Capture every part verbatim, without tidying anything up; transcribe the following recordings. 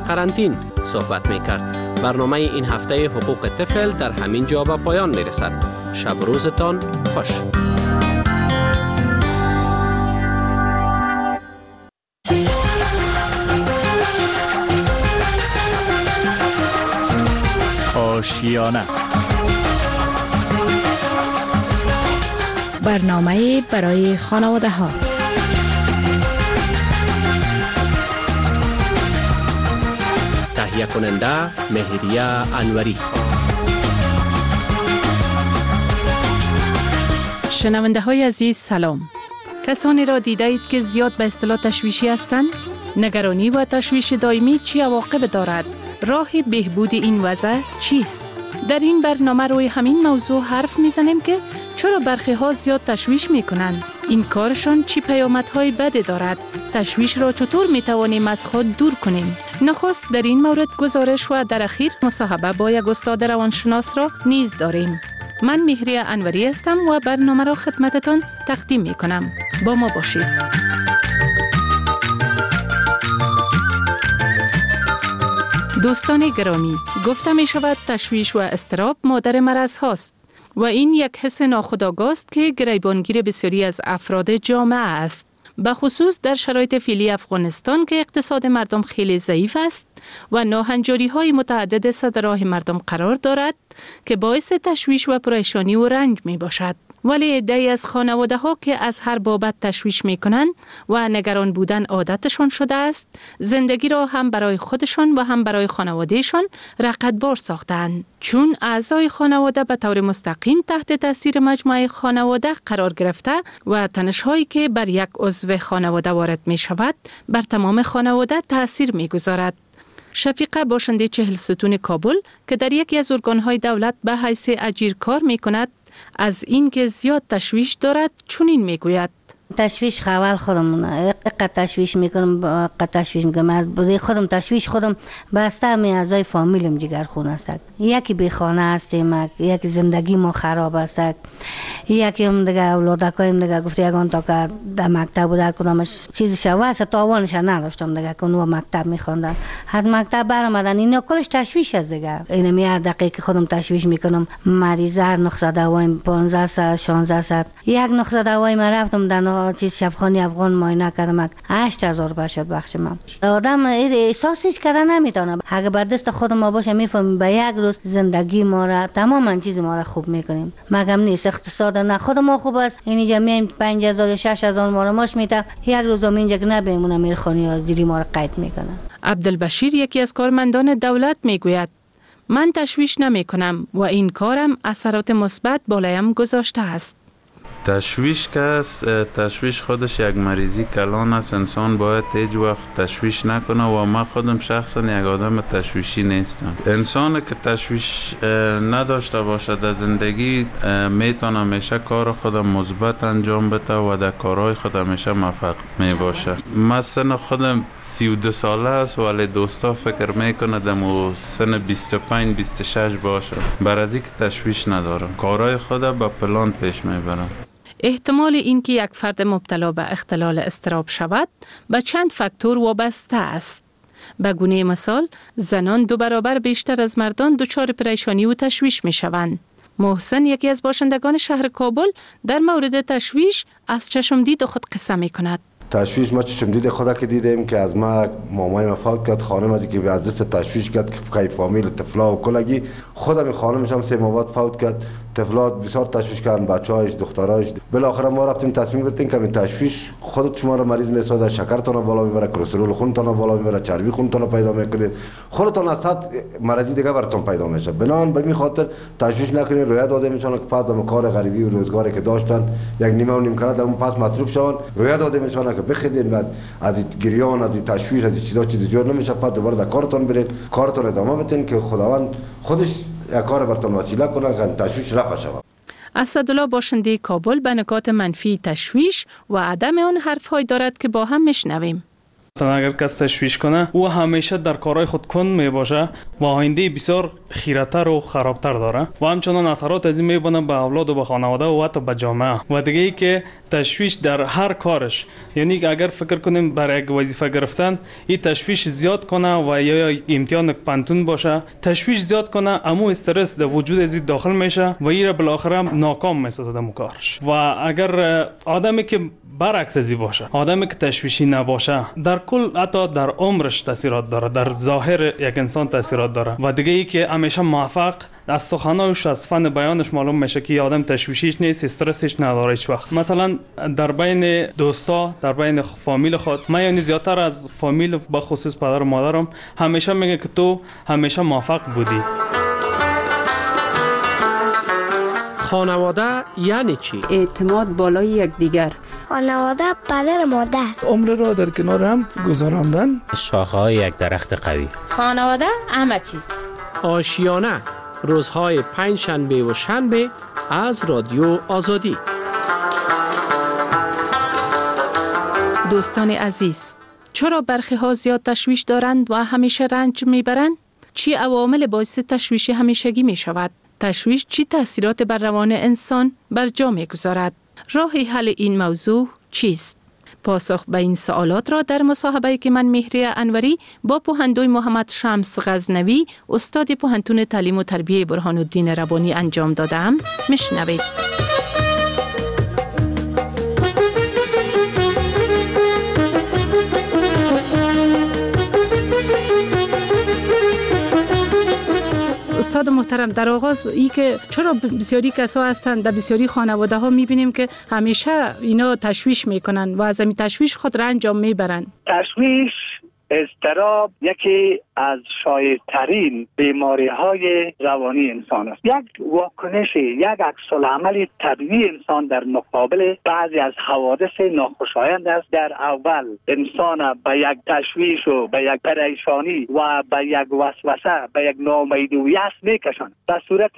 قرنطین صحبت می کرد. برنامه این هفته حقوق طفل در همین جا به پایان می رسد. شب روزتان خوش. آشیانه برنامه برای خانواده ها. تهیه کننده مهریه انوری. شنونده های عزیز سلام. کسانی را دیده اید که زیاد به اصطلاح تشویشی هستند؟ نگرانی و تشویش دائمی چه عواقب دارد؟ راه بهبود این وضع چیست؟ در این برنامه روی همین موضوع حرف میزنیم که چرا برخی ها زیاد تشویش میکنند؟ این کارشان چی پیامدهای بدی دارد؟ تشویش را چطور میتوانیم از خود دور کنیم؟ نخست در این مورد گزارش و در اخیر مصاحبه با یک استاد روانشناس را نیز داریم. من مهریه انوری هستم و برنامه را خدمتتان تقدیم میکنم. با ما باشید. دوستان گرامی، گفته می شود تشویش و اضطراب مادر مرض هاست و این یک حس ناخودآگاه است که گریبانگیر بسیاری از افراد جامعه است. به خصوص در شرایط فعلی افغانستان که اقتصاد مردم خیلی ضعیف است و ناهنجاری های متعدد سر راه مردم قرار دارد که باعث تشویش و پریشانی و رنج می باشد. ولی عده‌ای از خانواده ها که از هر بابت تشویش می کنند و نگران بودن عادتشان شده است، زندگی را هم برای خودشان و هم برای خانوادهشان رقتبار ساختند. چون اعضای خانواده به طور مستقیم تحت تاثیر مجموعه خانواده قرار گرفته و تنش‌هایی که بر یک عضو خانواده وارد می شود، بر تمام خانواده تاثیر می گذارد. شفیقه باشنده چهل ستون کابل که در یکی از ارگان‌های دولت به حیث اجیر کار می کند، از این که زیاد تشویش دارد چنین میگوید: تشویش خوال خودم اقا تشویش میکنم اقا تشویش میکنم از بودی خودم تشویش خودم بسته همه اعضای فامیلم جگرخون است. یکی بی خانه هستیم، یکی زندگی ما خراب است، یکی هم دیگه اولادکایم دیگه گفت یگان تا که در مکتب بود در کدامش چیزش واسه تاوانش نداشتم دیگه که اونو مکتب میخوندن، از مکتب برآمدن اینا کلش تشویش است دیگه. اینا می هر دقیقه خودم تشویش میکنم. مریض هر نقطه دوایم پانزده ساعت شانزده ساعت یک نقطه دوایم من رفتم در چیز شفاخانه افغان معاینه کردم، هشت هزار روپیه شد بخش من. آدم احساسش کردن نمیتونه. اگه به دست خودم ما باشه میفهمیم به یک روز زندگی ما را تماما چیز ما را خوب میکنیم. مگم نیست اقتصاد نه خود ما خوب است، این جمعی پنج هزار شش هزار ما را ماش میده، یک روز هم اینجا نبیمونه میرخونی از زیری ما را قید میکنه. عبدالبشیر یکی از کارمندان دولت میگوید: من تشویش نمی کنم و این کارم اثرات مثبت بالایم گذاشته است. تشویش که است، تشویش خودش یک مریضی کلان است. انسان باید هیچ وقت تشویش نکنه و من خودم شخصا یک آدم تشویشی نیستم. انسان که تشویش نداشته باشه در زندگی میتونه همیشه کار خودم مثبت انجام بده و در کارهای خود همیشه موفق می باشه. من سن خودم سی و دو ساله است ولی دوستا فکر میکنه دمو سن بیست و پنج بیست و شش باشه. بر از اینکه تشویش ندارم، کارهای خودم با پلان پیش میبرم. احتمال اینکه یک فرد مبتلا به اختلال اضطراب شود به چند فاکتور وابسته است. به گونه مثال، زنان دو برابر بیشتر از مردان دچار پریشانی و تشویش می شوند. محسن یکی از باشندگان شهر کابل در مورد تشویش از چشم دید خود قصه می کند. تشویش ما چشم دید خدا که دیدیم که از ما مامای ما فوت کرد، خانم از که از دست تشویش کرد که فامیل طفلا و کلگی خودم خانمش هم سه ماه بعد فوت کرد. طفلات بسیار تشویش کردن، بچه‌هاش دخترهاش. بالاخره ما رفتیم تصمیم گرفتیم که این تشویش خودت شما رو مریض میسازه، شکرتون بالا میبره، کلسترول خونتون بالا میبره، چربی خونتون پیدا میکنه، خودتون از صد مرضی دیگه براتون پیدا میشه. بنان به این خاطر تشویش نکنید. رویا داده میشن که پس از کار غریبی و روزگاری که داشتن یک نیمه و نیم کنه اون پس مصروف شون. رویا داده میشن که بخیدین بعد از گریان از تشویش از چیزا چیز جور نمیشه، پس دوباره در کارتون برین، کارتون ادامه بدین که خداوند خودش یک کار براتون وسیله کنه که تشویش رفع شود. اسدالله باشنده کابل به نکات منفی تشویش و عدم آن حرف‌هایی دارد که با هم میشنویم. مثلا اگر کس تشویش کنه او همیشه در کارهای خود کند میباشه و آینده بسیار خیره‌تر و خرابتر داره و همچنان اثرات از این میبونه به اولاد و به خانواده و حتی به جامعه. و دیگه ای که تشویش در هر کارش، یعنی اگر فکر کنیم برای یک وظیفه گرفتن این تشویش زیاد کنه و یا امتحان پانتون باشه، تشویش زیاد کنه امو استرس در وجود از داخل میشه و این بالاخره ناکام میسازه در کارش. و اگر آدمی که برعکس ازی باشه، آدمی که تشویشی نباشه، در کل حتی در عمرش تاثیرات داره، در ظاهر یک انسان تاثیرات داره. و دیگه ای که همیشه موفق، از سخنانش از فن بیانش معلوم میشه که آدم تشویشیش نیست، استرسش نداره هیچ وقت. مثلا در بین دوستا، در بین فامیل خود، من یعنی زیادتر از فامیل به خصوص پدر و مادرم همیشه میگه که تو همیشه موفق بودی. خانواده یعنی چی؟ اعتماد بالای یکدیگر. خانواده پدر مادر. عمر را در کنار هم گذراندن. شاخه‌های یک درخت قوی. خانواده همه چیز. آشیانه، روزهای پنج شنبه و شنبه از رادیو آزادی. دوستان عزیز، چرا برخی ها زیاد تشویش دارند و همیشه رنج میبرند؟ چی عوامل باعث تشویش همیشگی می شود؟ تشویش چی تأثیرات بر روان انسان بر جا می‌گذارد؟ راه حل این موضوع چیست؟ پاسخ به این سوالات را در مصاحبه‌ای که من مهریه انوری با پوهندوی محمد شمس غزنوی، استاد پوهنتون تعلیم و تربیه برهان الدین ربانی انجام دادم میشنوید. استاد محترم، در آغاز ای که چرا بسیاری کسا هستند، در بسیاری خانواده ها میبینیم که همیشه اینا تشویش میکنن و از این تشویش خود را انجام میبرن؟ تشویش، اضطراب یکی از شایع‌ترین بیماری‌های روانی انسان است. یک واکنش، یک عکس‌العمل طبیعی انسان در مقابل بعضی از حوادث ناخوشایند است. در اول انسان به یک تشویش و به یک پریشانی و به یک وسوسه، به یک ناامیدی و یأس میکشند. در صورت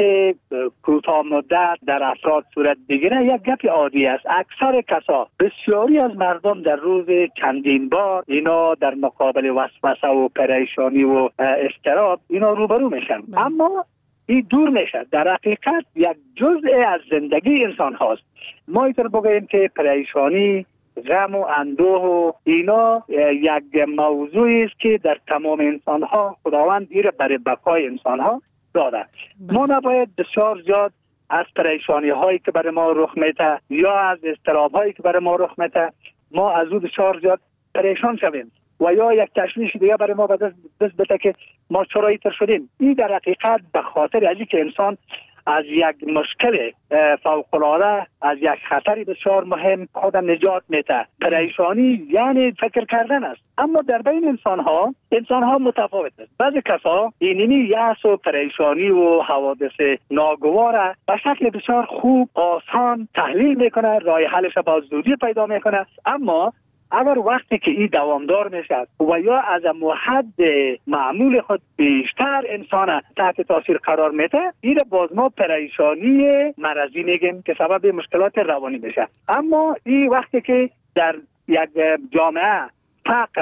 کوتاه مدت در افراد صورت بگیره یک گپ عادی است. اکثر کسا، بسیاری از مردم در روز چندین بار اینا در مقابل وسوسه و پریشانی و اضطراب اینا روبرو میشن، اما این دور میشه. در حقیقت یک جزء از زندگی انسان هاست. ما اینطور بگوییم که پریشانی، غم و اندوه و اینا یک موضوعی است که در تمام انسان ها خداوند این برای بقای انسان ها داده. ما نباید بسیار زیاد از پریشانی هایی که برای ما رخ میده یا از اضطراب هایی که برای ما رخ میده ما از او بسیار زیاد پریشان شویم و یا یک تشویش دیگه برای ما دست بده که ما چرا اینطور شدیم. این در حقیقت به خاطر ازی که انسان از یک مشکل فوق‌العاده، از یک خطری بسیار مهم خود نجات میده. پریشانی یعنی فکر کردن است، اما در بین انسان ها انسان ها متفاوت است. بعضی کسا اینی یأس و پریشانی و حوادث ناگوار به شکل بسیار خوب، آسان تحلیل میکنه، راه حلش با زودی پیدا میکنه، اما اگر وقتی که این دوامدار میشه و یا از حد معمول خود بیشتر انسان تحت تاثیر قرار میده، این باز ما پریشانی مرضی میگیم که سبب مشکلات روانی میشه. اما این وقتی که در یک جامعه فقر،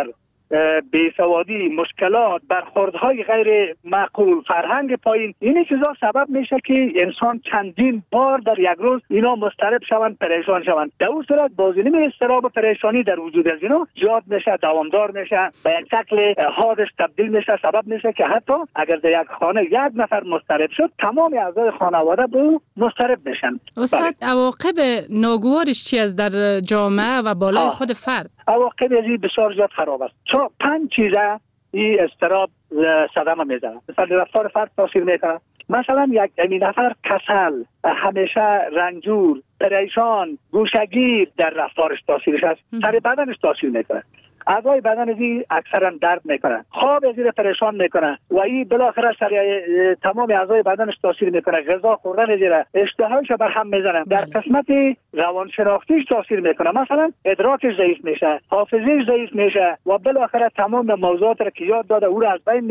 بیسوادی، مشکلات، برخوردهای غیر معقول، فرهنگ پایین، این چیزا سبب میشه که انسان چندین بار در یک روز اینا مضطرب شوند، پریشان شوند. در اون صورت بازینه اضطراب و پریشانی در وجود از اینا زیاد میشه، دوامدار میشه، به یک شکل حادث تبدیل میشه، سبب میشه که حتی اگر در یک خانه یک نفر مضطرب شد، تمام اعضای خانواده به او مضطرب میشن. استاد، عواقب ناگوارش چی است در جامعه و بالای آه. خود فرد؟ عواقب ازی بسیار زیاد خراب است. چون پنج چیزه این اضطراب صدمه میزنه. مثلا رفتار فرد تاثیر میکنه. مثلا یک امین نفر کسل، همیشه رنجور، پریشان، گوشگیر، در رفتارش تاثیرش است. سر بدنش تاثیر میکنه. اعضای بدن ازی اکثرا درد میکنه، خواب ازی پریشان میکنه و این بالاخره سر تمام اعضای بدنش تاثیر میکنه. غذا خوردن ازی اشتهایش بر هم میزنه. در قسمت روانشناختیش تاثیر میکنه. مثلا ادراکش ضعیف میشه، حافظه‌اش ضعیف میشه و بالاخره تمام موضوعات را که یاد داده او را از بین میبره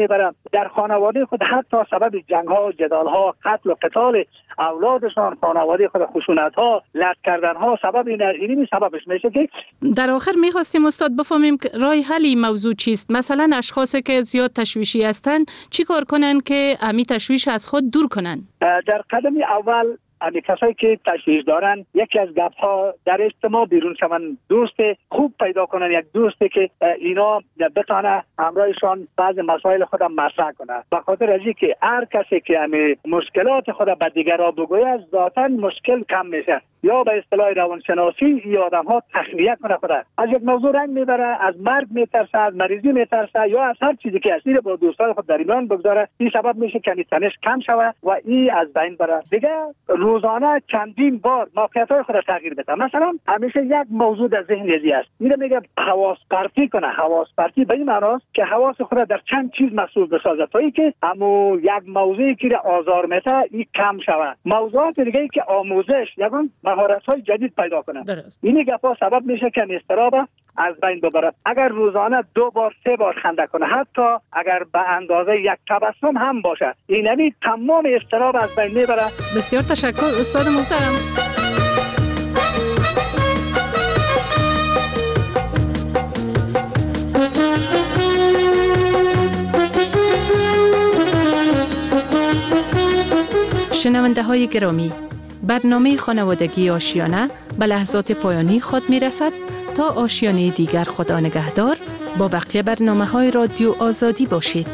در خانواده خود حتی سبب جنگ ها، جدال ها، قتل و قتال اولادشان، خانواده خود خشونت ها، لط کردن ها، سبب این اینی سببش میشه که در آخر میخواستیم استاد بفهمیم که راه حل این موضوع چیست. مثلا اشخاصی که زیاد تشویشی هستن چی کار کنن که امی تشویش از خود دور کنن؟ در قدم اول امی کسایی که تشویش دارن یکی از گپ ها در اجتماع بیرون شون، دوست خوب پیدا کنن، یک دوستی که اینا بتونه همراهشان بعض مسائل خودم مطرح کنه. به خاطر از اینکه هر کسی که امی مشکلات خود به دیگران بگوید ذاتاً مشکل کم میشه، یا به اصطلاح روانشناسی این آدم ها تخلیه کنه خود از یک موضوع رنگ میبره، از مرگ میترسه، از مریضی میترسه، یا از هر چیزی که اصلی با دوستان خود در ایمان بگذاره. این سبب میشه که تنش کم شود و این از بین بره. دیگه روزانه چندین بار موقعیت‌های خود تغییر بده. مثلا همیشه یک موضوع در ذهن ریزی است، میره میگه حواس پرتی کنه. حواس پرتی به این معناست که حواس خود در چند چیز محسوب بسازه تا اینکه همو یک موضوعی که آزار میده این کم شود. موضوعات دیگه که آموزش یگان مهارت‌های جدید پیدا کنه. این گپا سبب میشه که اضطراب از بین ببره. اگر روزانه دو بار سه بار خنده کنه، حتی اگر به اندازه یک تبسم هم باشه، اینمی تمام اضطراب از بین میبره. بسیار تشکر استاد محترم. شنونده های گرامی، برنامه خانوادگی آشیانه به لحظات پایانی خود می رسد. تا آشیانه دیگر خدا نگهدار. با بقیه برنامه های رادیو آزادی باشید.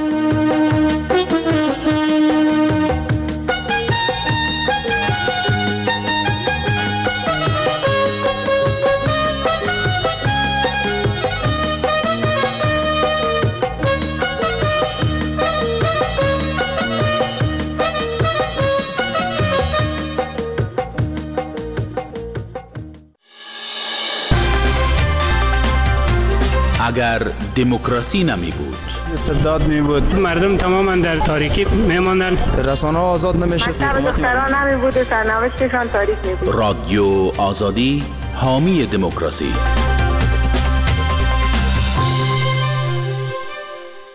اگر دموکراسی نمی بود، استبداد می بود، مردم تماما در تاریکی می ماندن، رسانه ها آزاد نمی شد، دختران نمی بود، سرنوشتشان تاریک می بود. رادیو آزادی حامی دموکراسی.